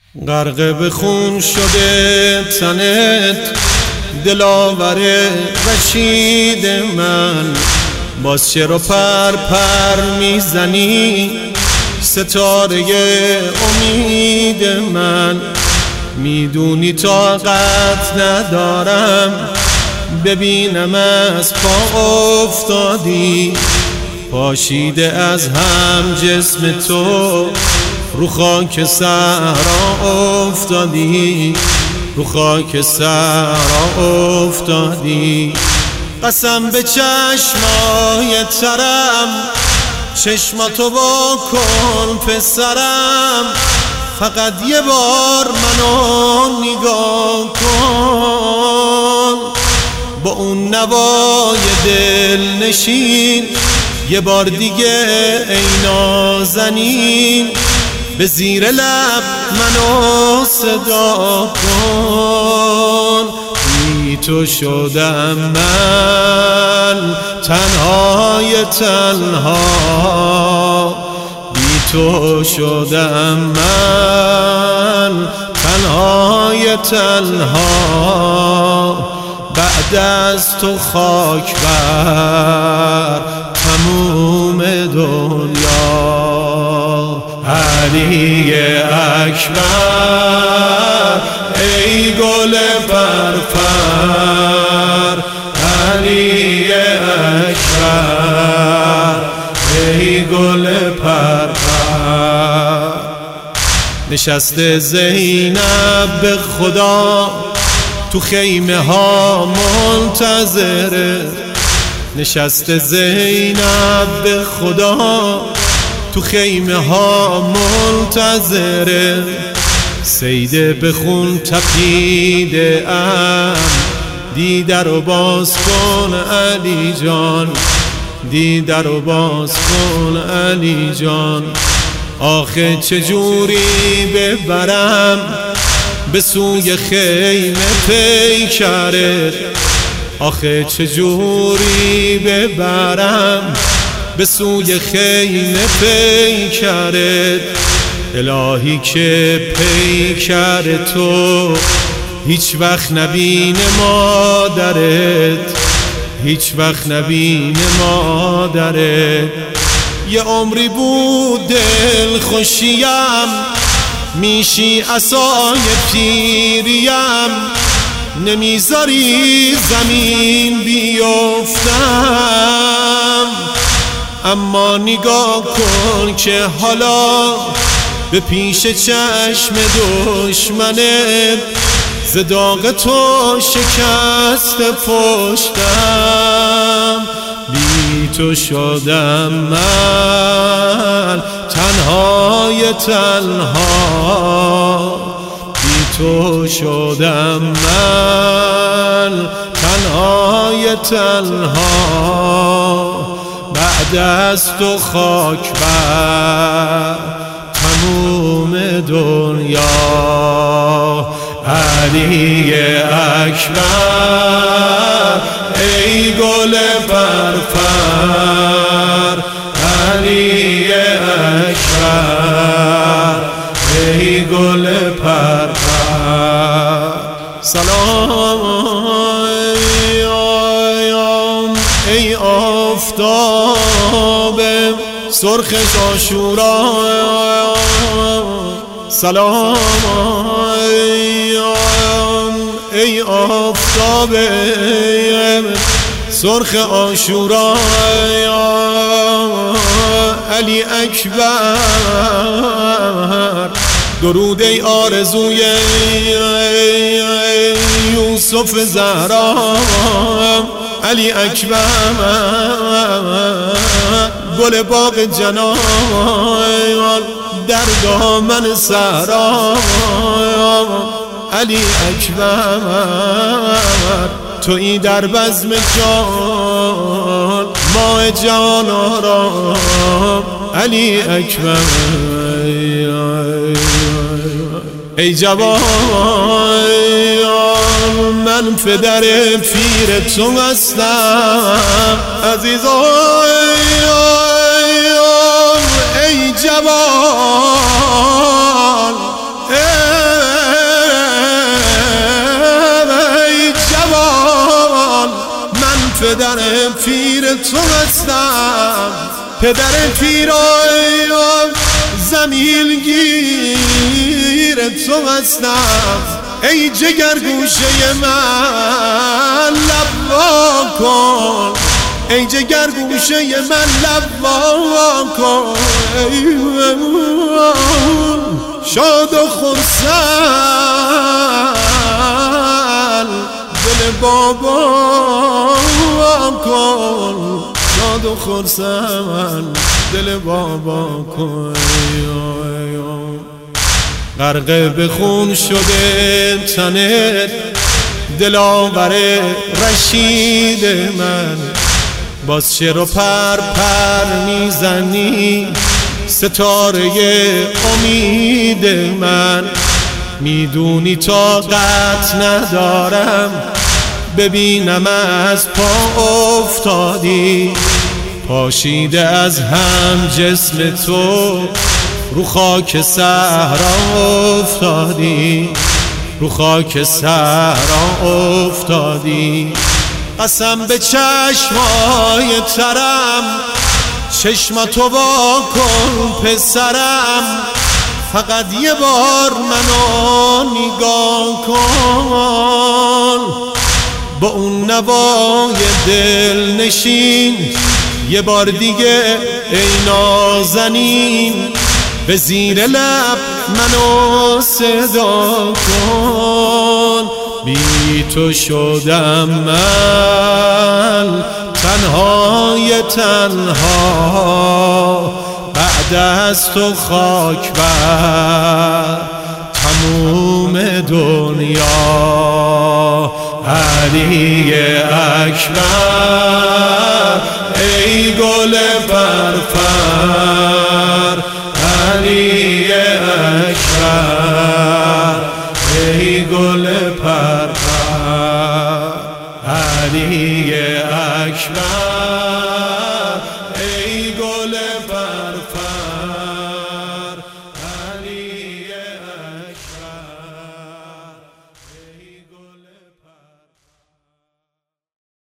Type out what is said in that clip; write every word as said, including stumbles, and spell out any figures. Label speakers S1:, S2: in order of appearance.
S1: غرق به خون شده تنت، دلاور رشید من، باز چرا پر پر میزنی ستاره امید من؟ میدونی طاقت ندارم ببینم از پا افتادی، پاشیده از هم جسم تو، رو خاک صحرا افتادی، رو خاک صحرا افتادی. قسم به چشمای ترم، چشماتو با کن پسرم، فقط یه بار منو نگاه کن، با اون نوای دل نشین یه بار دیگه ای نازنین، به زیر لب منو صدا کن. بی تو شدم من تنهای تنها، بی تو شدم من تنهای تنها، بعد از تو خاک بر تموم دنیا. علی اکبر ای گل پرپر، علی اکبر ای گل پرپر. نشسته زینب به خدا تو خیمه ها منتظره، نشسته زینب به خدا تو خیمه ها منتظره، سیده به خون تپیده ام، دیده رو باز کن علی جان، دیده رو باز کن علی جان. آخه چجوری ببرم به سوی خیمه پیکرت، آخه چجوری ببرم به سوی خیمه پیکرت؟ الهی که پیکر تو هیچ وقت نبینه مادرت، هیچ وقت نبینه مادرت. یه عمری بود دل خوشیم، میشی عصای پیریم، نمیذاری زمین بیفتم. اما نگاه کن که حالا به پیش چشم دشمنه، ز داغ تو شکست پشتم. بی تو شدم من تنهای تنها، بی تو شدم من تنهای تنها، بعد از تو خاک بر تموم دنیا. علی اکبر ای گل پرپر، علی اکبر ای گل پرپر. سلام ای آفتاب سرخ عاشورا، سلام ای آفتاب سرخ عاشورا. علی اکبر درود ای آرزوی یوسف زهرا، علی اکبر گل باغ جنان در دامن صحرا. علی اکبر تویی در بزم جان ماه جان آرام. علی اکبر ای جوان من پدر پیر تو هستم عزیزان. ای جوان پدر پیرای زمین گیر تو هستم ای جگر گوشه من لب وا کن ای جگر گوشه من لب وا کن شاد و خرسند دل بابا کن شاد و خرسند دل بابا کن غرق به خون شده تنت دلاور رشید من باز شعر و پر پر میزنی ستاره امید من میدونی طاقت ندارم ببینم از پا افتادی پاشیده از هم جسم تو رو خاک صحرا افتادی رو خاک صحرا افتادی قسم به چشمای ترم چشمتو وا کن پسرم فقط یه بار منو نگاه کن با اون نوای دل نشین یه بار دیگه ای نازنین به زیر لب منو صدا کن بی تو شدم من تنهای تنها بعد از تو خاک بر تموم دنیا علی اکبر ای گل پرپر علی اکبر ای گل پرپر علی اکبر ای گل پرپر